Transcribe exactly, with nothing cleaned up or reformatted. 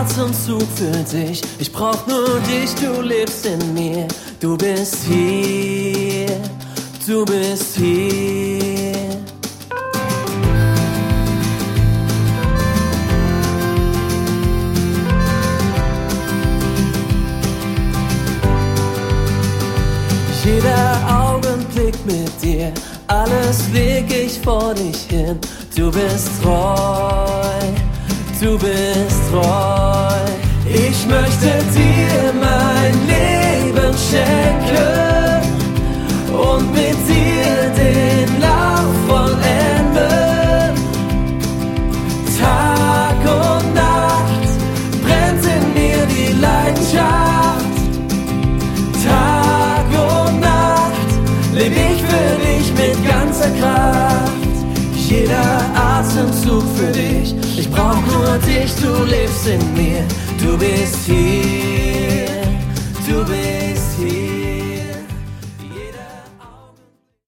Atemzug für dich. Ich brauch nur dich, du lebst in mir. Du bist hier, du bist hier. Jeder Augenblick mit dir, alles leg ich vor dich hin. Du bist treu, du bist treu. Ich möchte dir mein Leben schenken und mit dir den Lauf vollenden. Tag und Nacht brennt in mir die Leidenschaft. Tag und Nacht leb ich für dich mit ganzer Kraft. Jeder Atemzug für dich, ich brauch nur dich, du lebst in mir, du bist hier.